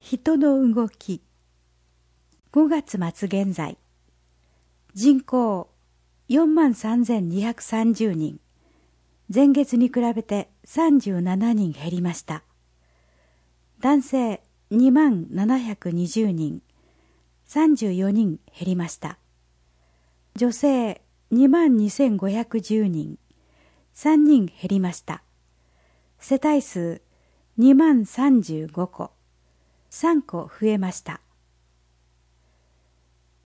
人の動き。5月末現在、人口43,230人、前月に比べて37人減りました。男性27,720人、34人減りました。女性22,510人、3人減りました。世帯数20,35戸、3戸増えました。